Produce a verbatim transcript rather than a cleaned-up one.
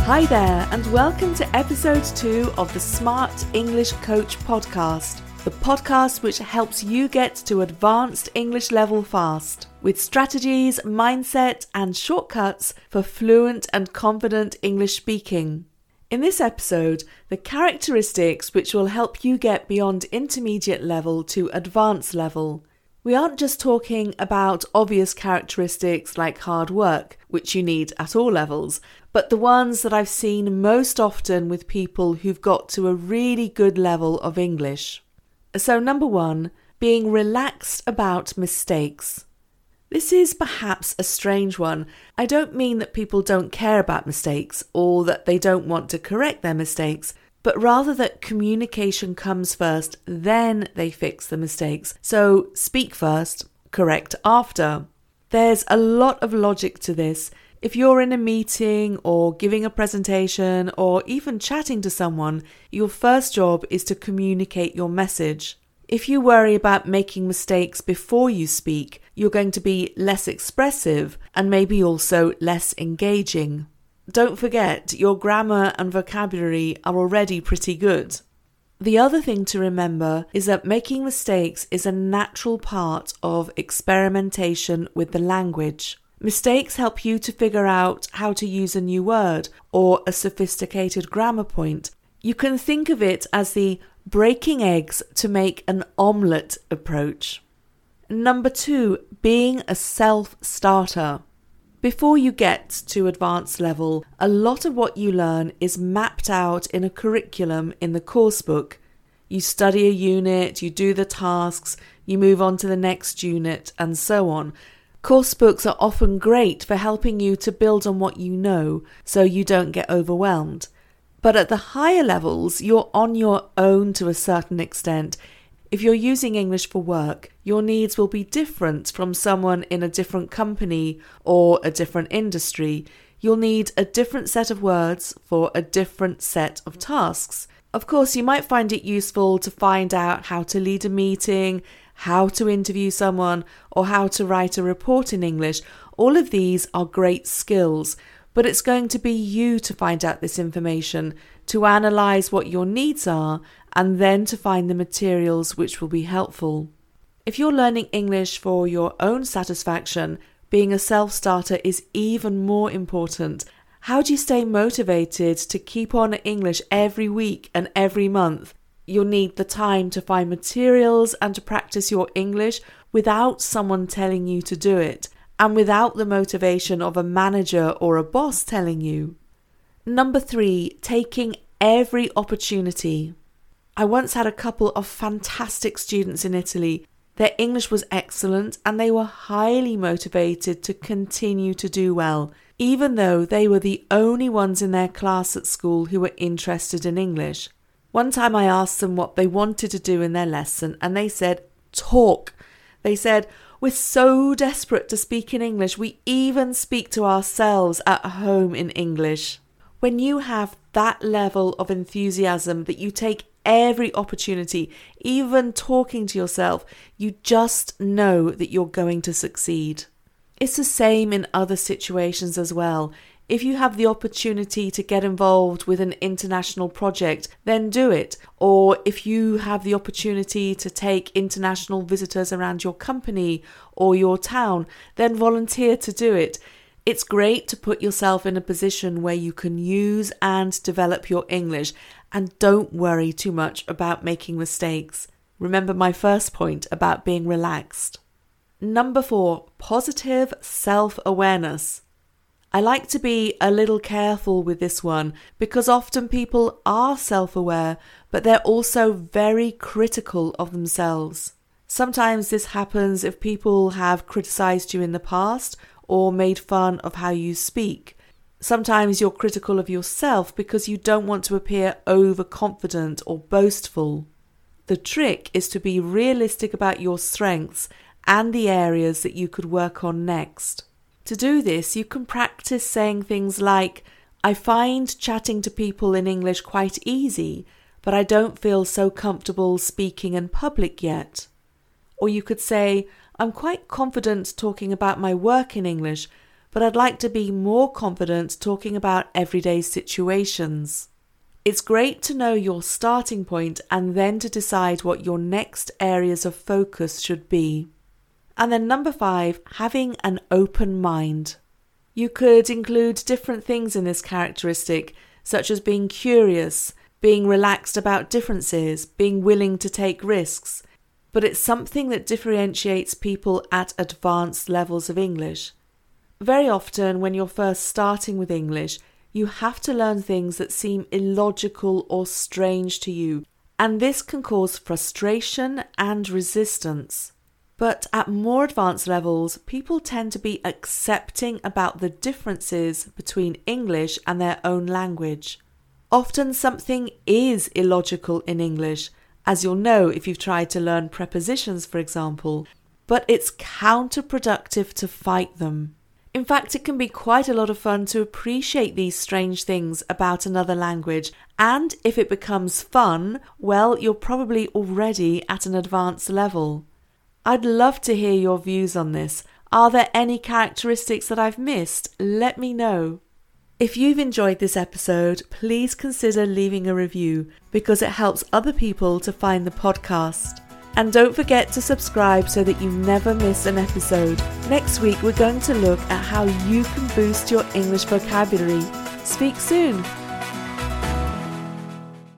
Hi there, and welcome to episode two of the Smart English Coach podcast, the podcast which helps you get to advanced English level fast, with strategies, mindset, and shortcuts for fluent and confident English speaking. In this episode, the characteristics which will help you get beyond intermediate level to advanced level. We aren't just talking about obvious characteristics like hard work, which you need at all levels, but the ones that I've seen most often with people who've got to a really good level of English. So number one, being relaxed about mistakes. This is perhaps a strange one. I don't mean that people don't care about mistakes or that they don't want to correct their mistakes, but rather that communication comes first, then they fix the mistakes. So speak first, correct after. There's a lot of logic to this. If you're in a meeting or giving a presentation or even chatting to someone, your first job is to communicate your message. If you worry about making mistakes before you speak, you're going to be less expressive and maybe also less engaging. Don't forget, your grammar and vocabulary are already pretty good. The other thing to remember is that making mistakes is a natural part of experimentation with the language. Mistakes help you to figure out how to use a new word or a sophisticated grammar point. You can think of it as the breaking eggs to make an omelette approach. Number two, being a self-starter. Before you get to advanced level, a lot of what you learn is mapped out in a curriculum in the course book. You study a unit, you do the tasks, you move on to the next unit, and so on. Course books are often great for helping you to build on what you know, so you don't get overwhelmed. But at the higher levels, you're on your own to a certain extent. If you're using English for work, your needs will be different from someone in a different company or a different industry. You'll need a different set of words for a different set of tasks. Of course, you might find it useful to find out how to lead a meeting, how to interview someone, or how to write a report in English. All of these are great skills, but it's going to be you to find out this information, to analyse what your needs are, and then to find the materials which will be helpful. If you're learning English for your own satisfaction, being a self-starter is even more important. How do you stay motivated to keep on at English every week and every month? You'll need the time to find materials and to practice your English without someone telling you to do it, and without the motivation of a manager or a boss telling you. Number three, taking every opportunity. I once had a couple of fantastic students in Italy. Their English was excellent and they were highly motivated to continue to do well, even though they were the only ones in their class at school who were interested in English. One time I asked them what they wanted to do in their lesson and they said, talk. They said, we're so desperate to speak in English, we even speak to ourselves at home in English. When you have that level of enthusiasm that you take every opportunity, even talking to yourself, you just know that you're going to succeed. It's the same in other situations as well. If you have the opportunity to get involved with an international project, then do it. Or if you have the opportunity to take international visitors around your company or your town, then volunteer to do it. It's great to put yourself in a position where you can use and develop your English, and don't worry too much about making mistakes. Remember my first point about being relaxed. Number four, positive self-awareness. I like to be a little careful with this one because often people are self-aware, but they're also very critical of themselves. Sometimes this happens if people have criticised you in the past or made fun of how you speak. Sometimes you're critical of yourself because you don't want to appear overconfident or boastful. The trick is to be realistic about your strengths and the areas that you could work on next. To do this, you can practice saying things like, I find chatting to people in English quite easy, but I don't feel so comfortable speaking in public yet. Or you could say, I'm quite confident talking about my work in English, but I'd like to be more confident talking about everyday situations. It's great to know your starting point and then to decide what your next areas of focus should be. And then number five, having an open mind. You could include different things in this characteristic, such as being curious, being relaxed about differences, being willing to take risks, but it's something that differentiates people at advanced levels of English. Very often when you're first starting with English, you have to learn things that seem illogical or strange to you, and this can cause frustration and resistance. But at more advanced levels, people tend to be accepting about the differences between English and their own language. Often something is illogical in English, as you'll know if you've tried to learn prepositions, for example, but it's counterproductive to fight them. In fact, it can be quite a lot of fun to appreciate these strange things about another language, and if it becomes fun, well, you're probably already at an advanced level. I'd love to hear your views on this. Are there any characteristics that I've missed? Let me know. If you've enjoyed this episode, please consider leaving a review because it helps other people to find the podcast. And don't forget to subscribe so that you never miss an episode. Next week, we're going to look at how you can boost your English vocabulary. Speak soon.